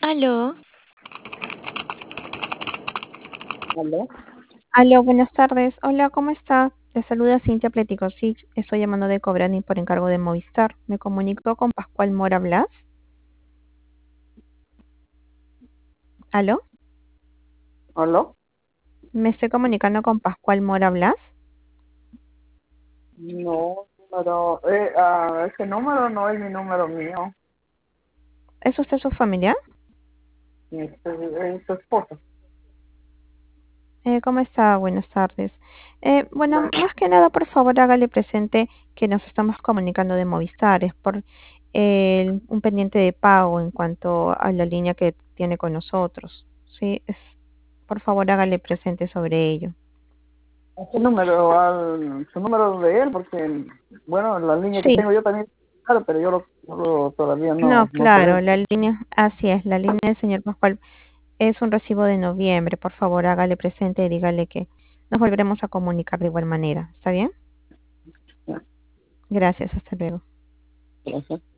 Aló, ¿Aló? Aló, buenas tardes. Hola, ¿cómo está? Le saluda Cintia Pleticosich. Estoy llamando de Cobrani por encargo de Movistar. Me comunico con Pascual Mora Blas. ¿Aló? ¿Aló? Me estoy comunicando con Pascual Mora Blas. No, ese número no es mi número mío, ¿Es usted su familiar? es su esposa. ¿Cómo está? Buenas tardes. Bueno, más que nada, por favor, hágale presente que nos estamos comunicando de Movistar. Es por un pendiente de pago en cuanto a la línea que tiene con nosotros. Sí, por favor, hágale presente sobre ello. Su número de él, porque, bueno, la línea que Sí. tengo yo también, claro, pero todavía No, no sé de claro, él. la línea, así es, la línea del señor Pascual es un recibo de noviembre. Por favor, hágale presente y dígale que nos volveremos a comunicar de igual manera. ¿Está bien? Gracias, hasta luego. Gracias.